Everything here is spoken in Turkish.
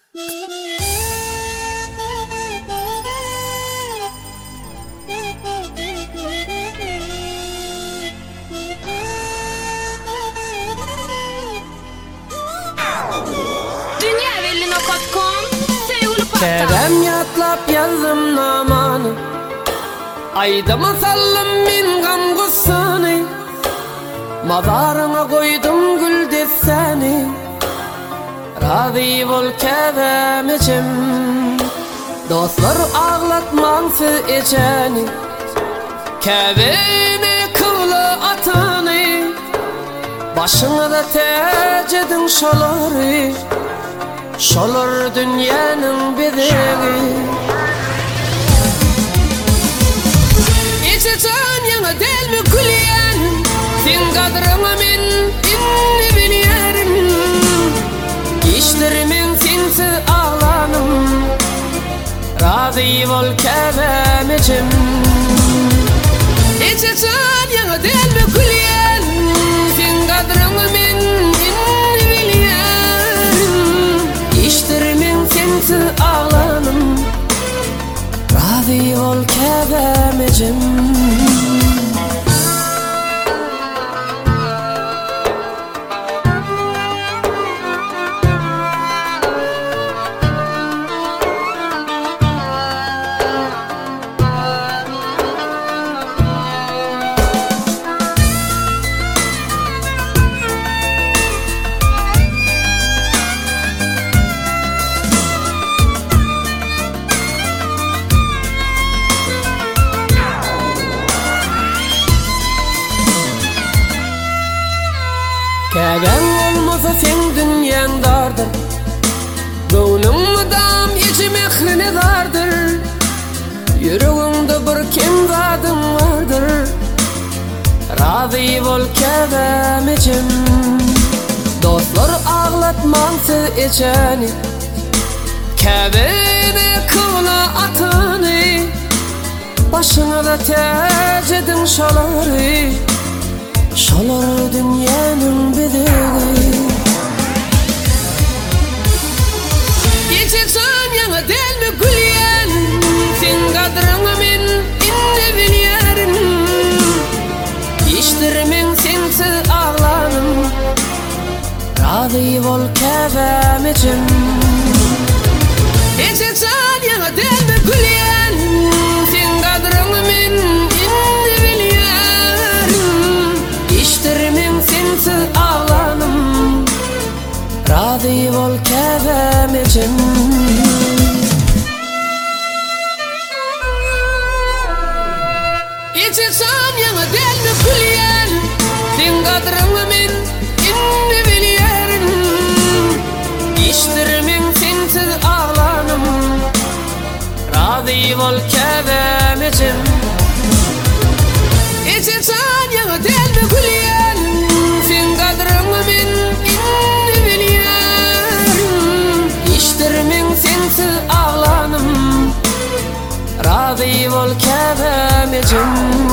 Kerem yatlap yazdım namanı, ayda masalım min gam gussani. Mazarına koydum gül deseni, razı bol Kerem içim. Dostlar ağlatmansız içeni, Kerem'i kıvlı atanı. Başına da tecedin şoları, şolar dünyanın bedeli. İçecen yana del mi gülyen, sen kadrına min inni biliyerim. İşlerimin sensiz ağlanım, razı bol Kerem içim. İçecen yana del mi gülyen, sen kadrına min inni biliyerim. İşlerimin sensiz ağlanım, razı ol Kerem içim. Kerem olmasa sen dünyan dardır, gönlüm dam içi mehrini dardır. Yüreğimde bir kim zadın vardır, razı bol Kerem içim. Dostlar ağlatmansız içeni, Kerem'i kıvla atanı. Başına da tecedin şoları, şolar dünyanın bedeli. İçecen yana del mi gülyen, sen kadrına min inni biliyerim. İşlerimin sensiz ağlanım, razı bol Kerem içim. İçecen yana del mi gülyen, sen kadrına min inni biliyerim. İşlerimin sensiz ağlanım, razı bol Kerem içim. İçecen yana del mi gülyen, sen kadrına min inni biliyerim. İşlerimin sensiz ağlanım, razı bol Kerem içim. İçecen yana del mi gülyen, sen kadrına min inni biliyerim. İşlerimin sensiz ağlanım, razı bol Kerem içim.